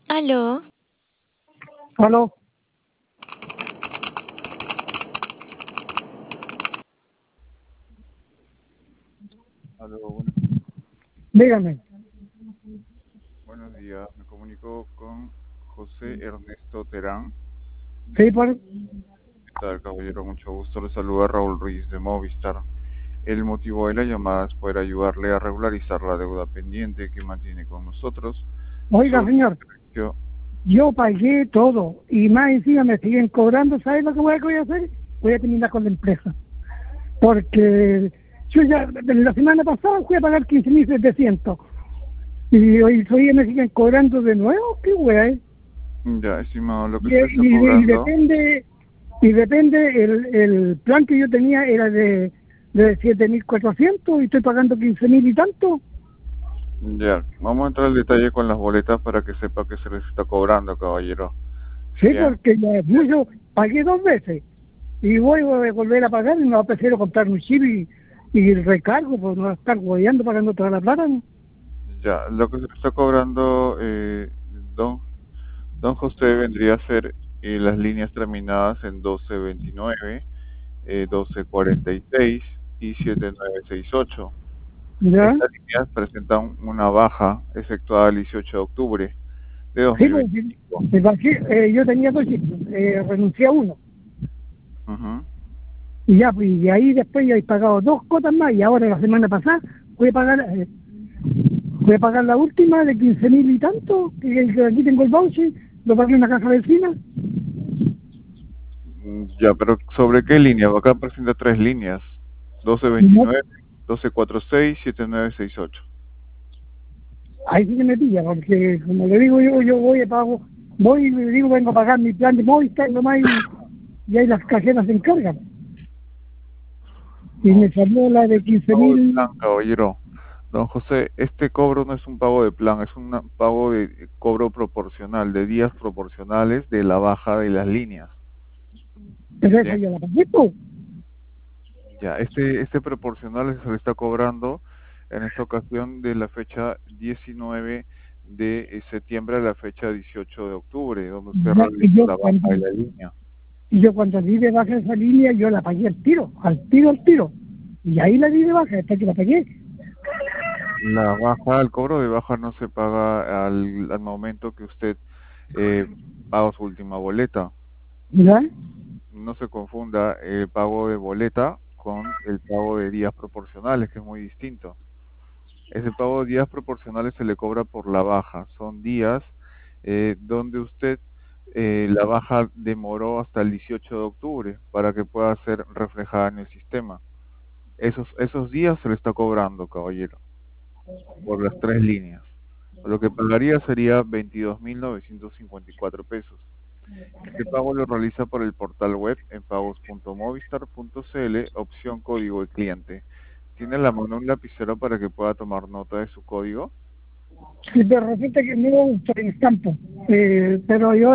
Aló, Aló, Aló, dígame. buenos días. Me comunico con José Ernesto Terán. Sí, por... ¿Qué tal, caballero? Mucho gusto. Le saluda Raúl Ruiz de Movistar. El motivo de la llamada es poder ayudarle a regularizar la deuda pendiente que mantiene con nosotros. Oiga, Sobre señor, yo, yo pagué todo y más encima me siguen cobrando. ¿Sabes lo que voy a hacer? Voy a terminar con la empresa. Porque yo ya, la semana pasada fui a pagar 15.700 y hoy me siguen cobrando de nuevo. ¿Qué wea es? ya, estimado, lo que Y, se está y cobrando, depende, y depende, el plan que yo tenía era de 7.400 y estoy pagando 15.000 y tanto. ya, vamos a entrar al detalle con las boletas para que sepa que se les está cobrando, caballero. Sí, Bien, porque ya es mucho, pagué 2 veces y voy a volver a pagar y no prefiero comprar un chip y el recargo, pues no estar guayando pagando toda la plata, ¿no? ya, lo que se le está cobrando, don Don José vendría a ser las líneas terminadas en 1229, 1246 y 7968. ¿Ya? Estas líneas presentan una baja efectuada el 18 de octubre de Sí, pues sí, 2025. yo tenía 2 chips, renuncié a uno Ujú. y ya, pues, y ahí después ya he pagado 2 cuotas más y ahora la semana pasada voy a pagar la última de 15.000 y tanto, que aquí tengo el voucher, lo pagué en una casa vecina. Ya, pero ¿sobre qué línea? Acá presenta tres líneas: Y no, 1229, 1246, 7968. ahí sí que me pilla, porque como le digo yo voy a pago, voy y le digo vengo a pagar mi plan de Movistar nomás y ahí las cajeras se encargan. Y No, me salió la de es un quince pago de plan, mil caballero. Don José, este cobro no es un pago de plan, es un pago de cobro proporcional, de días proporcionales de la baja de las líneas. pero esa Bien, yo la pagué, pues. ya, este proporcional se le está cobrando en esta ocasión de la fecha 19 de septiembre a la fecha 18 de octubre, donde usted Ya, realizó la baja de la línea. y yo cuando di de baja esa línea, yo la pagué al tiro. Y ahí la di de baja, hasta que la pagué. La baja, el cobro de baja no se paga al momento que usted eh, paga su última boleta. ¿Ya? No se confunda el pago de boleta con el pago de días proporcionales, que es muy distinto. Ese pago de días proporcionales se le cobra por la baja. Son días donde usted la baja demoró hasta el 18 de octubre para que pueda ser reflejada en el sistema. Esos días se le está cobrando, caballero, por las tres líneas. Lo que pagaría sería 22.954 pesos. Este pago lo realiza por el portal web en pagos.movistar.cl, opción código de cliente. ¿Tiene a la mano un lapicero para que pueda tomar nota de su código? Sí, pero resulta que no me gusta el campo. Pero yo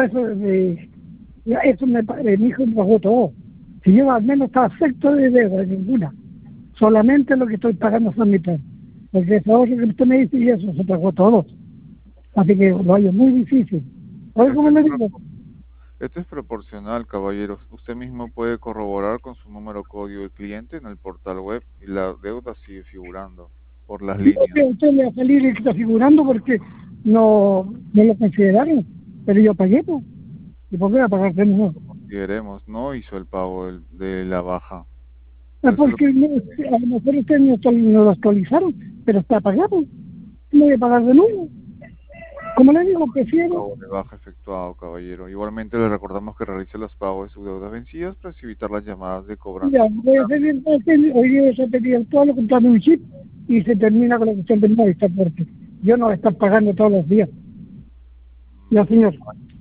mi hijo me pagó todo. Si yo al menos estaba afecto de deuda, ninguna. Solamente lo que estoy pagando son mi plan. Porque ese otro que usted me dice y eso se pagó todo. Así que lo hallo muy difícil. Oye, Este ¿cómo es, le pro- digo? este es proporcional, caballeros. Usted mismo puede corroborar con su número código de cliente en el portal web y la deuda sigue figurando por las No, líneas. que a usted le va a salir y que está figurando porque no lo consideraron. Pero yo pagué, pues. ¿Y por qué va a pagar de nuevo? Consideremos, no hizo el pago de la baja. Es Por eso lo porque no, a lo mejor ustedes no lo actualizaron, pero está pagado. No voy a pagar de nuevo. Como le digo, prefiero. pago de baja efectuado, caballero. Igualmente le recordamos que realice los pagos de sus deudas vencidas para evitar las llamadas de Mira, cobranza voy a futura. hacer bien fácil. Hoy día se ha pedido todo lo comprando un chip y se termina con la cuestión del Movistar porque yo no voy a estar pagando todos los días. Ya, señor.